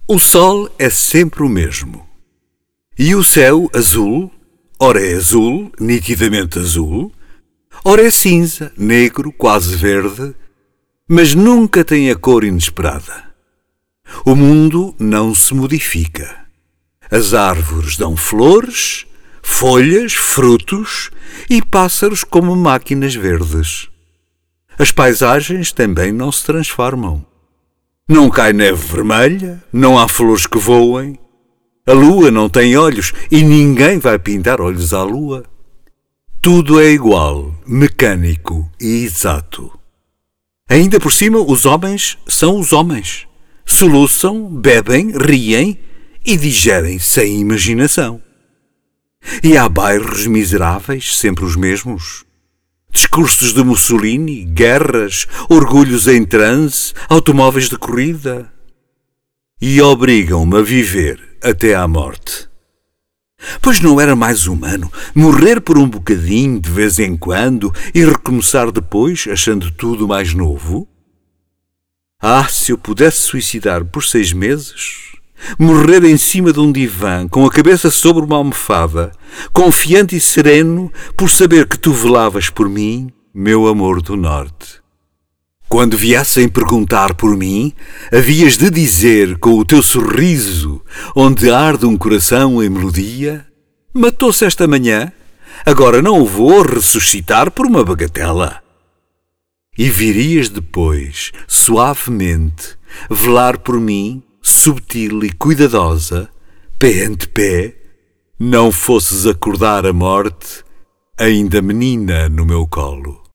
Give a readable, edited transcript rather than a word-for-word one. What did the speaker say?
O sol é sempre o mesmo. E o céu azul, ora é azul, nitidamente azul, ora é cinza, negro, quase verde, mas nunca tem a cor inesperada. O mundo não se modifica. As árvores dão flores, folhas, frutos e pássaros como máquinas verdes. As paisagens também não se transformam. Não cai neve vermelha, não há flores que voem. A lua não tem olhos e ninguém vai pintar olhos à lua. Tudo é igual, mecânico e exato. Ainda por cima, os homens são os homens. Soluçam, bebem, riem e digerem sem imaginação. E há bairros miseráveis, sempre os mesmos. Discursos de Mussolini, guerras, orgulhos em transe, automóveis de corrida. E obrigam-me a viver até à morte. Pois não era mais humano morrer por um bocadinho de vez em quando e recomeçar depois, achando tudo mais novo? Ah, se eu pudesse suicidar por 6 meses, morrer em cima de um divã, com a cabeça sobre uma almofada, confiante e sereno por saber que tu velavas por mim, meu amor do norte. Quando viessem perguntar por mim, havias de dizer com o teu sorriso, onde arde um coração em melodia: matou-se esta manhã, agora não o vou ressuscitar por uma bagatela. E virias depois, suavemente, velar por mim, subtil e cuidadosa, pé ante pé, não fosses acordar a morte, ainda menina no meu colo.